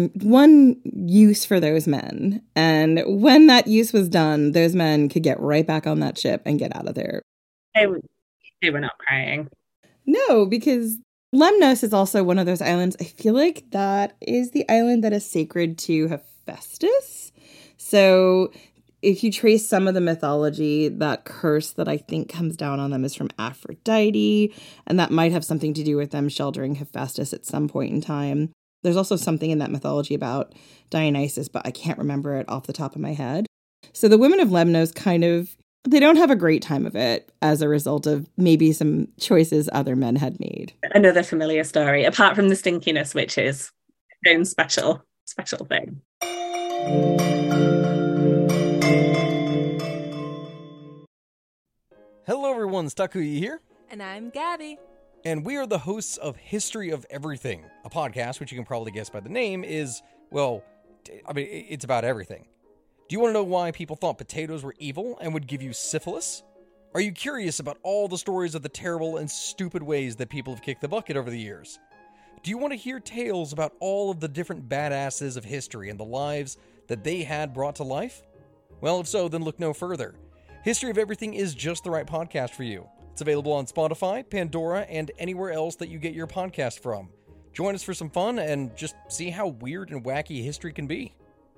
one use for those men, and when that use was done, those men could get right back on that ship and get out of there. They were not crying. No, because Lemnos is also one of those islands. I feel like that is the island that is sacred to Hephaestus. So if you trace some of the mythology, that curse that I think comes down on them is from Aphrodite, and that might have something to do with them sheltering Hephaestus at some point in time. There's also something in that mythology about Dionysus, but I can't remember it off the top of my head. So the women of Lemnos they don't have a great time of it as a result of maybe some choices other men had made. Another familiar story, apart from the stinkiness, which is its own special thing. Hello everyone, Takuya here. And I'm Gabby. And we are the hosts of History of Everything, a podcast which you can probably guess by the name is, it's about everything. Do you want to know why people thought potatoes were evil and would give you syphilis? Are you curious about all the stories of the terrible and stupid ways that people have kicked the bucket over the years? Do you want to hear tales about all of the different badasses of history and the lives that they had brought to life? Well, if so, then look no further. History of Everything is just the right podcast for you. It's available on Spotify, Pandora, and anywhere else that you get your podcast from. Join us for some fun and just see how weird and wacky history can be.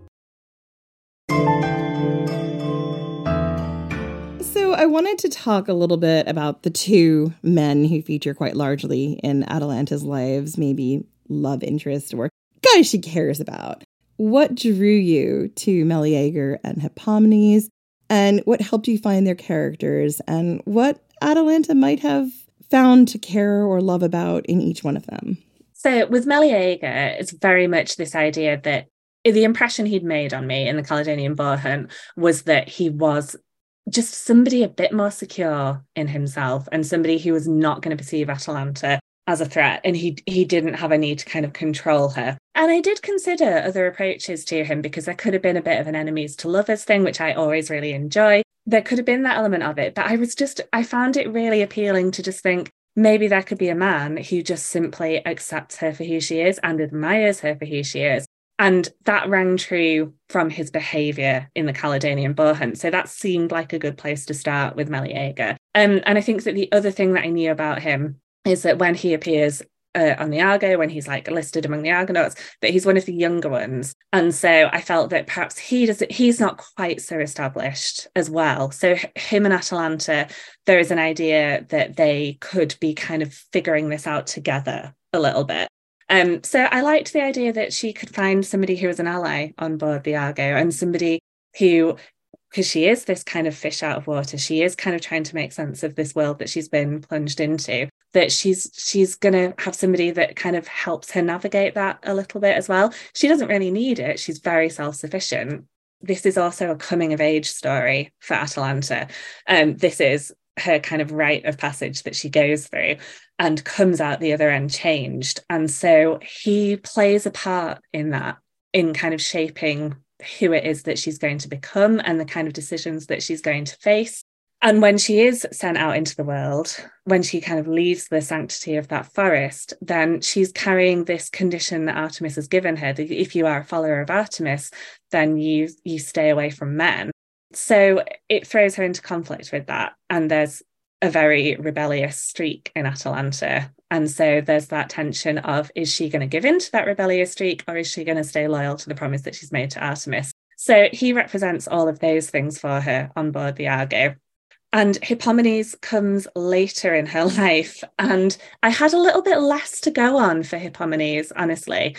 So I wanted to talk a little bit about the two men who feature quite largely in Atalanta's lives, maybe love interest or guys she cares about. What drew you to Meleager and Hippomenes, and what helped you find their characters, and what Atalanta might have found to care or love about in each one of them? So with Meleager, it's very much this idea that the impression he'd made on me in the Caledonian Boar Hunt was that he was just somebody a bit more secure in himself and somebody who was not going to perceive Atalanta as a threat, and he didn't have a need to kind of control her. And I did consider other approaches to him because there could have been a bit of an enemies to lovers thing, which I always really enjoy. There could have been that element of it, but I found it really appealing to just think maybe there could be a man who just simply accepts her for who she is and admires her for who she is. And that rang true from his behaviour in the Caledonian Boar Hunt. So that seemed like a good place to start with Meleager. And I think that the other thing that I knew about him is that when he appears on the Argo, when he's like listed among the Argonauts, that he's one of the younger ones. And so I felt that perhaps he's not quite so established as well. So him and Atalanta, there is an idea that they could be kind of figuring this out together a little bit. So I liked the idea that she could find somebody who was an ally on board the Argo, and somebody who, because she is this kind of fish out of water, she is kind of trying to make sense of this world that she's been plunged into, that she's going to have somebody that kind of helps her navigate that a little bit as well. She doesn't really need it. She's very self-sufficient. This is also a coming of age story for Atalanta. This is her kind of rite of passage that she goes through and comes out the other end changed. And so he plays a part in that, in kind of shaping who it is that she's going to become and the kind of decisions that she's going to face. And when she is sent out into the world, when she kind of leaves the sanctity of that forest, then she's carrying this condition that Artemis has given her, that if you are a follower of Artemis, then you stay away from men. So it throws her into conflict with that. And there's a very rebellious streak in Atalanta. And so there's that tension of, is she going to give in to that rebellious streak, or is she going to stay loyal to the promise that she's made to Artemis? So he represents all of those things for her on board the Argo. And Hippomenes comes later in her life. And I had a little bit less to go on for Hippomenes, honestly.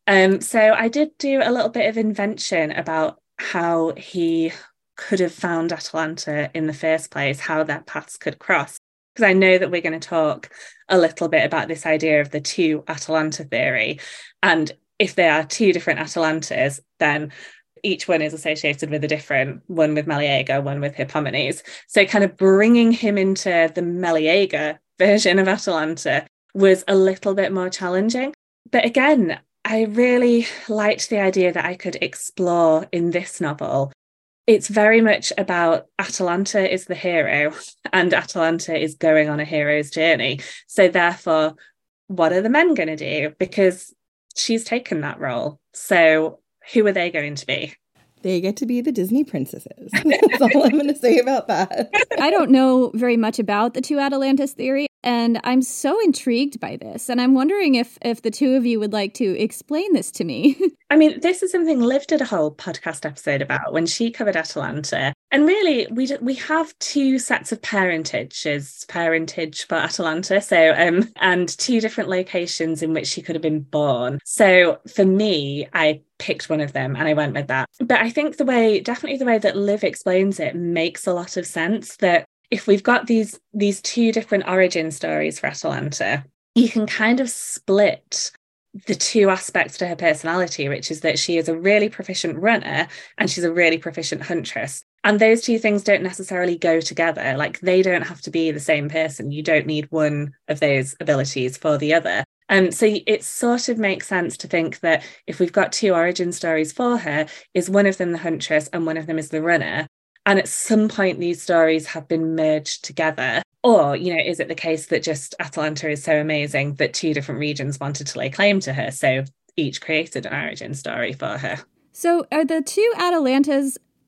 So I did do a little bit of invention about how he could have found Atalanta in the first place, how their paths could cross. Because I know that we're going to talk a little bit about this idea of the two Atalanta theory. And if there are two different Atalantas, then each one is associated with a different, one with Meleager, one with Hippomenes. So kind of bringing him into the Meleager version of Atalanta was a little bit more challenging. But again, I really liked the idea that I could explore in this novel. It's very much about Atalanta is the hero and Atalanta is going on a hero's journey. So therefore, what are the men going to do? Because she's taken that role. So who are they going to be? They get to be the Disney princesses. That's all I'm going to say about that. I don't know very much about the two Atalantas theory, and I'm so intrigued by this. And I'm wondering if the two of you would like to explain this to me. I mean, this is something Liv did a whole podcast episode about when she covered Atalanta. And really, we have two sets of parentage for Atalanta. So, and two different locations in which she could have been born. So for me, I picked one of them and I went with that. But I think definitely the way that Liv explains it makes a lot of sense, that if we've got these two different origin stories for Atalanta, you can kind of split the two aspects to her personality, which is that she is a really proficient runner and she's a really proficient huntress. And those two things don't necessarily go together. Like, they don't have to be the same person. You don't need one of those abilities for the other. So it sort of makes sense to think that if we've got two origin stories for her, is one of them the huntress and one of them is the runner? And at some point, these stories have been merged together. Or, is it the case that just Atalanta is so amazing that two different regions wanted to lay claim to her, so each created an origin story for her? So are the two Atalantas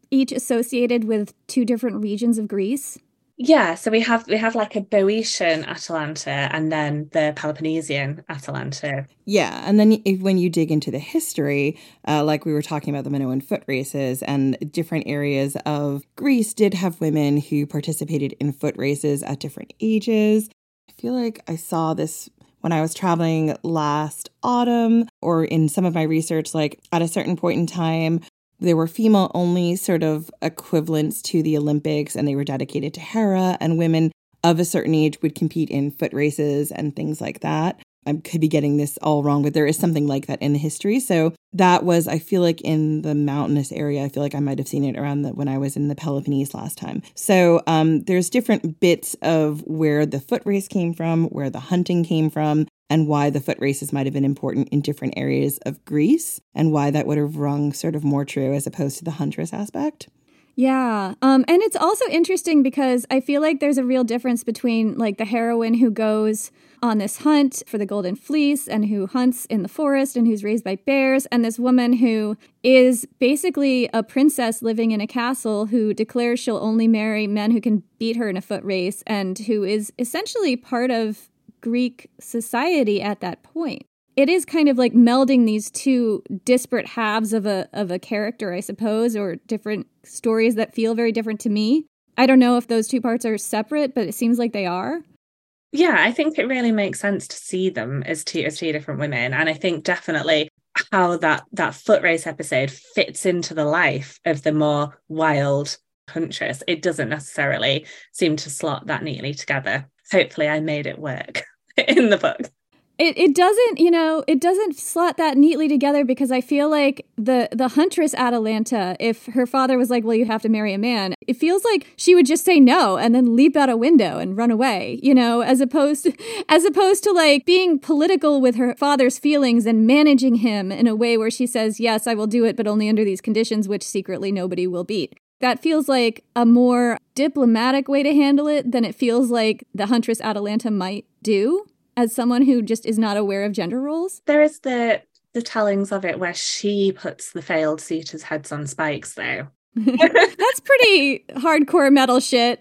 each associated with two different regions of Greece? Yeah, so we have like a Boeotian Atalanta and then the Peloponnesian Atalanta. Yeah, and then when you dig into the history, like we were talking about the Minoan foot races, and different areas of Greece did have women who participated in foot races at different ages. I feel like I saw this when I was traveling last autumn, or in some of my research, like at a certain point in time, there were female-only sort of equivalents to the Olympics, and they were dedicated to Hera, and women of a certain age would compete in foot races and things like that. I could be getting this all wrong, but there is something like that in the history. So that was, I feel like, in the mountainous area. I feel like I might have seen it around when I was in the Peloponnese last time. So there's different bits of where the foot race came from, where the hunting came from, and why the foot races might have been important in different areas of Greece, and why that would have rung sort of more true as opposed to the huntress aspect. Yeah. And it's also interesting because I feel like there's a real difference between like the heroine who goes on this hunt for the golden fleece and who hunts in the forest and who's raised by bears, and this woman who is basically a princess living in a castle who declares she'll only marry men who can beat her in a foot race, and who is essentially part of Greek society at that point. It is kind of like melding these two disparate halves of a character, I suppose, or different stories that feel very different to me. I don't know if those two parts are separate, but it seems like they are. Yeah, I think it really makes sense to see them as two different women. And I think definitely how that foot race episode fits into the life of the more wild huntress. It doesn't necessarily seem to slot that neatly together. Hopefully I made it work in the book. It doesn't, it doesn't slot that neatly together, because I feel like the huntress Atalanta, if her father was like, well, you have to marry a man, it feels like she would just say no and then leap out a window and run away, as opposed to like being political with her father's feelings and managing him in a way where she says, yes, I will do it, but only under these conditions, which secretly nobody will beat. That feels like a more diplomatic way to handle it than it feels like the huntress Atalanta might do, as someone who just is not aware of gender roles. There is the tellings of it where she puts the failed suitors' heads on spikes, though. That's pretty hardcore metal shit.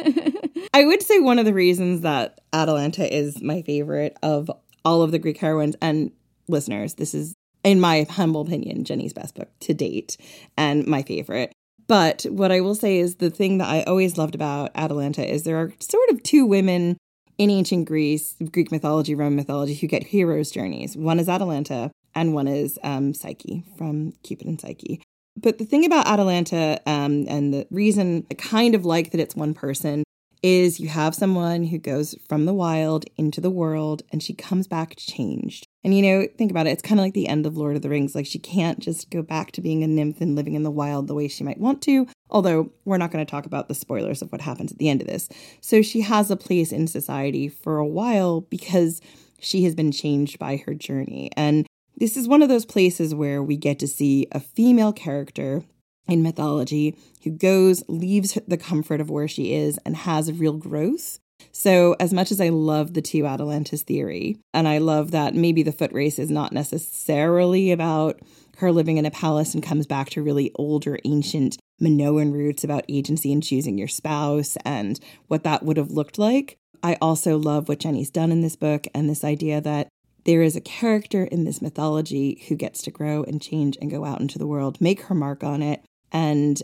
I would say one of the reasons that Atalanta is my favorite of all of the Greek heroines, and listeners, this is, in my humble opinion, Jenny's best book to date and my favorite. But what I will say is the thing that I always loved about Atalanta is there are sort of two women in ancient Greece, Greek mythology, Roman mythology, who get heroes' journeys. One is Atalanta and one is Psyche from Cupid and Psyche. But the thing about Atalanta, and the reason I kind of like that it's one person, is you have someone who goes from the wild into the world and she comes back changed. And, think about it. It's kind of like the end of Lord of the Rings. Like, she can't just go back to being a nymph and living in the wild the way she might want to. Although we're not going to talk about the spoilers of what happens at the end of this. So she has a place in society for a while because she has been changed by her journey. And this is one of those places where we get to see a female character in mythology who leaves the comfort of where she is and has real growth. So as much as I love the two Atalantas theory, and I love that maybe the foot race is not necessarily about her living in a palace and comes back to really older, ancient Minoan roots about agency and choosing your spouse and what that would have looked like, I also love what Jenny's done in this book and this idea that there is a character in this mythology who gets to grow and change and go out into the world, make her mark on it. And,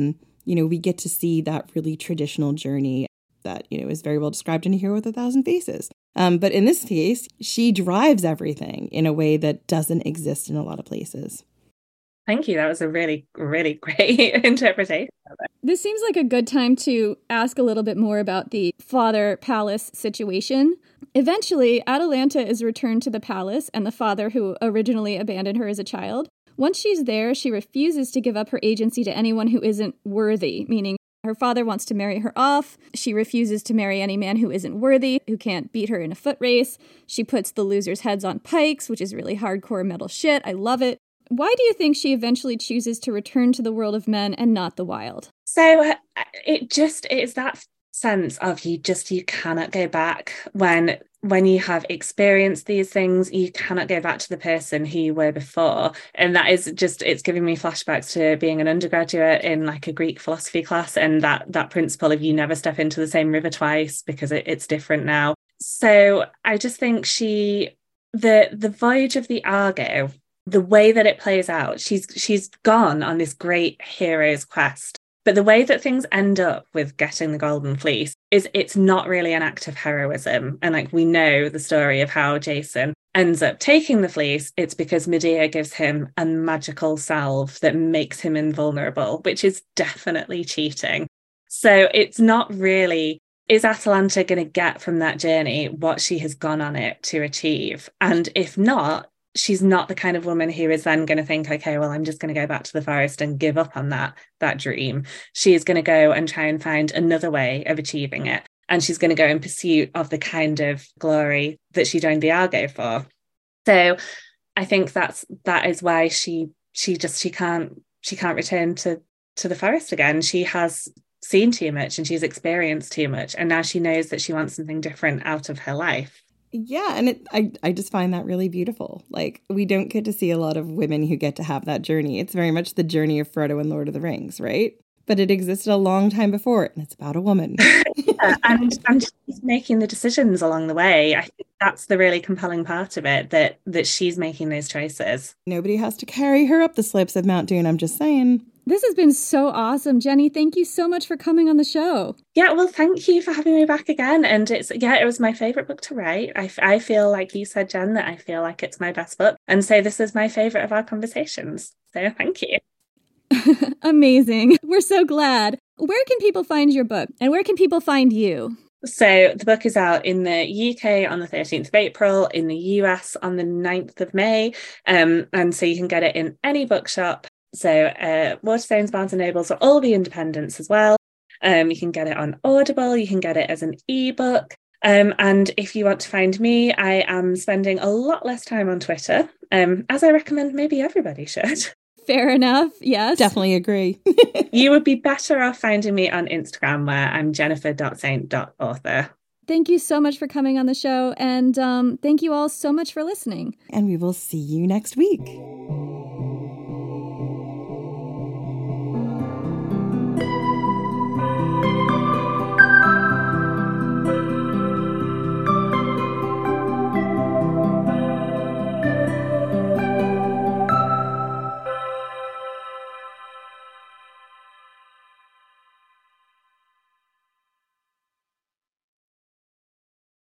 we get to see that really traditional journey that, is very well described in A Hero with a Thousand Faces. But in this case, she drives everything in a way that doesn't exist in a lot of places. Thank you. That was a really, really great interpretation of it. This seems like a good time to ask a little bit more about the father palace situation. Eventually, Atalanta is returned to the palace, and the father who originally abandoned her as a child. Once she's there, she refuses to give up her agency to anyone who isn't worthy, meaning her father wants to marry her off. She refuses to marry any man who isn't worthy, who can't beat her in a foot race. She puts the losers' heads on pikes, which is really hardcore metal shit. I love it. Why do you think she eventually chooses to return to the world of men and not the wild? So it's that sense of you cannot go back when when you have experienced these things, you cannot go back to the person who you were before. And that is just, it's giving me flashbacks to being an undergraduate in like a Greek philosophy class, and that principle of you never step into the same river twice because it's different now. So I just think the voyage of the Argo, the way that it plays out, she's gone on this great hero's quest. But the way that things end up with getting the Golden Fleece is it's not really an act of heroism. And like we know the story of how Jason ends up taking the fleece, it's because Medea gives him a magical salve that makes him invulnerable, which is definitely cheating. So it's not really, is Atalanta going to get from that journey what she has gone on it to achieve? And if not, she's not the kind of woman who is then going to think, okay, well, I'm just going to go back to the forest and give up on that dream. She is going to go and try and find another way of achieving it. And she's going to go in pursuit of the kind of glory that she joined the Argo for. So I think that is why she can't return to the forest again. She has seen too much and she's experienced too much. And now she knows that she wants something different out of her life. Yeah, and I just find that really beautiful. Like, we don't get to see a lot of women who get to have that journey. It's very much the journey of Frodo in Lord of the Rings, right? But it existed a long time before it, and it's about a woman. Yeah, and she's making the decisions along the way. I think that's the really compelling part of it, that she's making those choices. Nobody has to carry her up the slopes of Mount Doom, I'm just saying. This has been so awesome, Jenny. Thank you so much for coming on the show. Yeah, well, thank you for having me back again. And it was my favourite book to write. I feel like you said, Jen, that I feel like it's my best book. And so this is my favourite of our conversations. So thank you. Amazing. We're so glad. Where can people find your book? And where can people find you? So the book is out in the UK on the 13th of April, in the US on the 9th of May. And so you can get it in any bookshop. So Waterstones, Barnes & Nobles, or all the independents as well. You can get it on Audible, you can get it as an ebook. And if you want to find me, I am spending a lot less time on Twitter, as I recommend maybe everybody should. Fair enough, yes. Definitely agree. You would be better off finding me on Instagram, where I'm jennifer.saint.author. Thank you so much for coming on the show, and thank you all so much for listening. And we will see you next week.